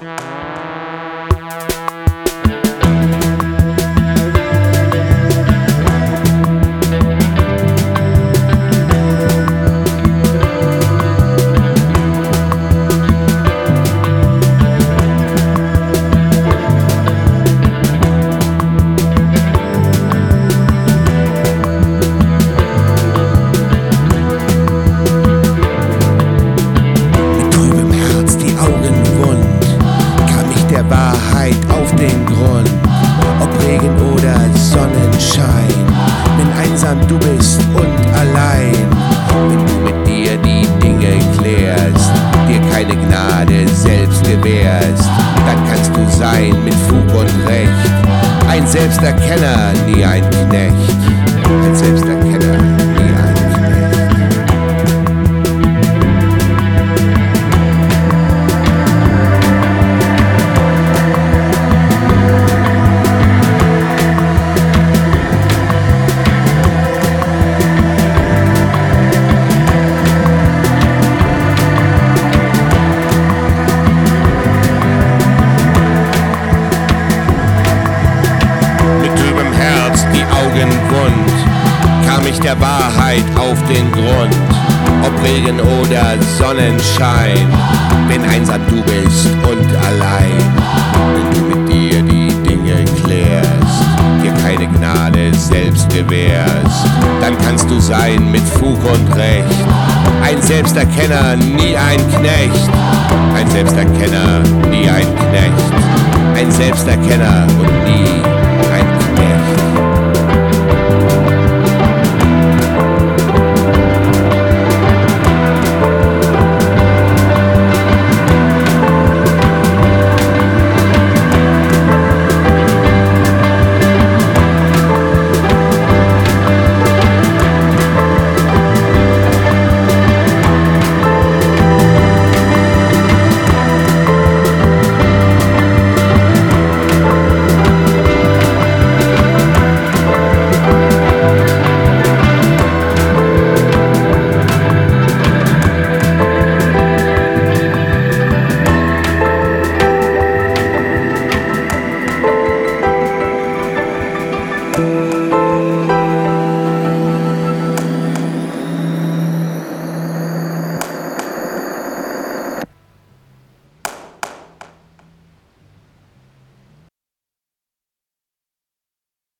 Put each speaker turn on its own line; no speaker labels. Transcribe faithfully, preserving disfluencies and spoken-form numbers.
Wahrheit auf den Grund, ob Regen oder Sonnenschein. Wenn einsam du bist und allein, wenn du mit dir die Dinge klärst, dir keine Gnade selbst gewährst, dann kannst du sein mit Fug und Recht ein Selbsterkenner, nie ein Knecht. Ein Selbsterkenner, nie ein Knecht. Wund, kam ich der Wahrheit auf den Grund, ob Regen oder Sonnenschein, wenn einsam du bist und allein, wenn du mit dir die Dinge klärst, dir keine Gnade selbst gewährst, dann kannst du sein mit Fug und Recht, ein Selbsterkenner, nie ein Knecht, ein Selbsterkenner, nie ein Knecht, ein Selbsterkenner und nie